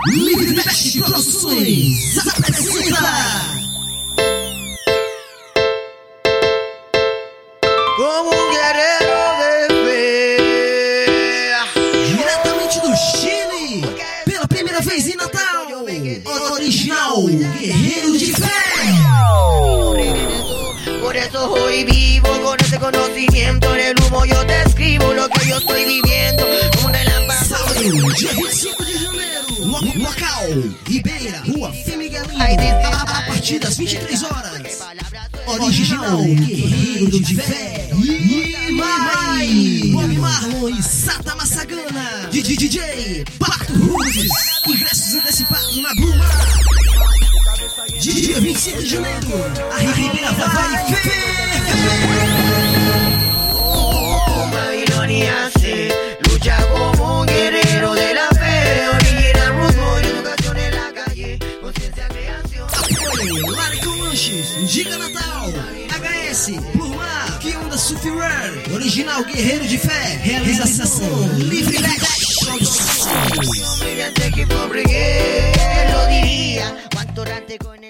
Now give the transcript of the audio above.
Livre Best Produções apresenta Como um guerreiro de fé, diretamente do Chile, pela primeira vez em Natal, original Guerreiro de Fé. por eso hoy vivo con ese conocimiento. En el humo yo te escribo lo que yo estoy viviendo. Como un relámpago. Sábado, dia 25 de janeiro, local Ribeira, Rua Femiguelinho, a partir das 23 horas. Original Guerreiro de Fé. E mais Bob Marlon e Sata Massagana, DJ Pato Rudes. Ingressos antecipados na Bruma. Dia 25 de janeiro, a Ribeira vai Una ironía se lucha como un guerrero de la fe. Original rudo y educación en la calle. Conciencia, creación. Apoio Laricon Lanches, Diga Natal, HS, Plumar, Kionda Surfwear, Original Guerreiro de Fé, realização Livre Best Produções. Mediante que pobre que lo diría. Cuánto rante con